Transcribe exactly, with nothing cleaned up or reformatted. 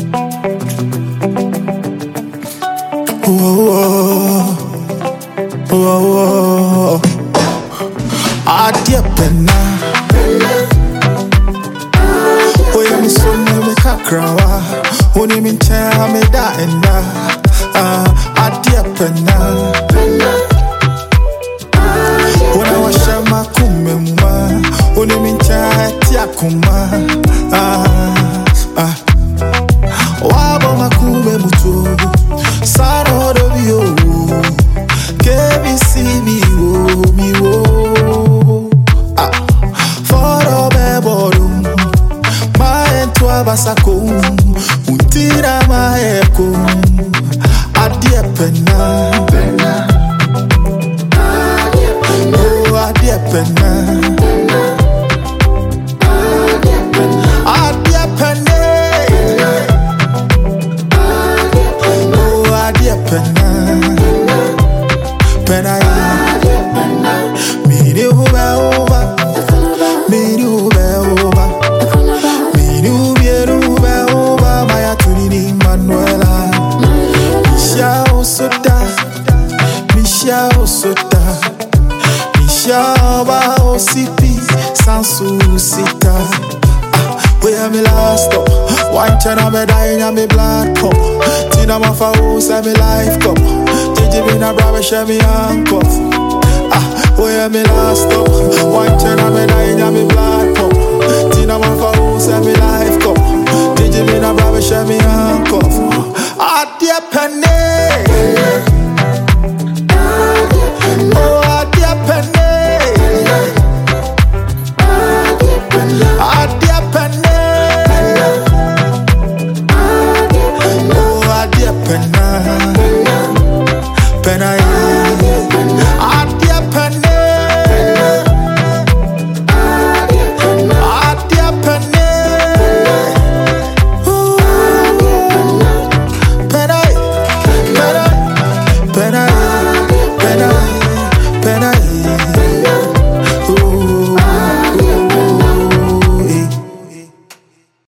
Whoa, whoa, whoa. Adia penna. Oh, yeah, me so me kakrawa. Oni me cha me da enda. Ah, adia penna. Ona wa shama kumemwa. Oni me cha tia kuma. Ah, ah. Wabo makume mutu. Saro do bio. K B C mi wo mi wo. Ah, foro beboru. Maentwa basako. Untira maeko. Adie pena. Oh, adie pena. Adie pena. Oh, adie pena. Pena ya. Miri ube uba. Miri ube uba. Miri ube ube uba. Maya tunini Manuela. Misha osoda. Misha osoda. Misha ba osipi. Sansu sita. Where me last stop? One chana me dying and me blood cup. Tina ma fa house and me life cup. Gigi me na brave share me handcuff. Ah, where me last stop? One chana me dying and me blood cup. Tina ma fa house and me life cup. Gigi me na brave share me handcuff. Ah, dear.